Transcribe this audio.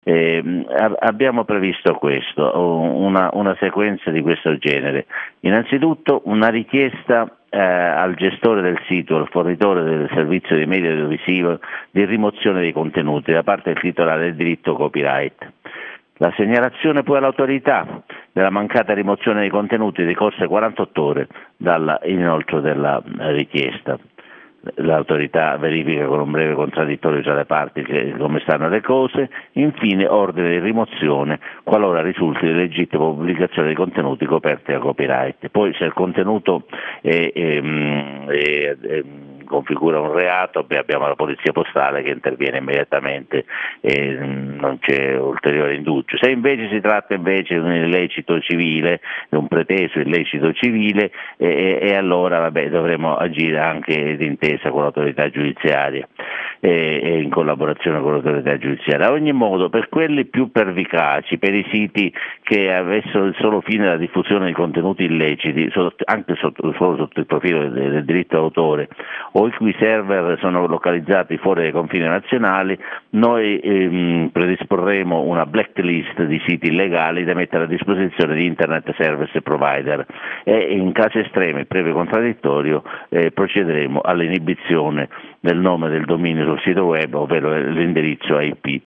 Abbiamo previsto questo, una sequenza di questo genere. Innanzitutto una richiesta al gestore del sito, al fornitore del servizio di media audiovisivo, di rimozione dei contenuti da parte del titolare del diritto copyright. La segnalazione poi all'autorità della mancata rimozione dei contenuti decorse 48 ore dall'inoltro della richiesta. L'autorità verifica con un breve contraddittorio tra le parti come stanno le cose, infine ordine di rimozione qualora risulti di legittima pubblicazione di contenuti coperti da copyright. Poi se il contenuto configura un reato, abbiamo la polizia postale che interviene immediatamente e non c'è ulteriore indugio. Se invece si tratta di un illecito civile, un preteso illecito civile, e allora dovremo agire anche d'intesa con l'autorità giudiziaria e in collaborazione con l'autorità giudiziaria. Ad ogni modo, per quelli più pervicaci, per i siti che avessero il solo fine la diffusione di contenuti illeciti, anche solo sotto il profilo del diritto d'autore, o i cui server sono localizzati fuori dai confini nazionali, noi predisporremo una blacklist di siti illegali da mettere a disposizione di Internet Service Provider e in casi estremi, previo contraddittorio, procederemo all'inibizione del nome del dominio sul sito web, ovvero l'indirizzo IP.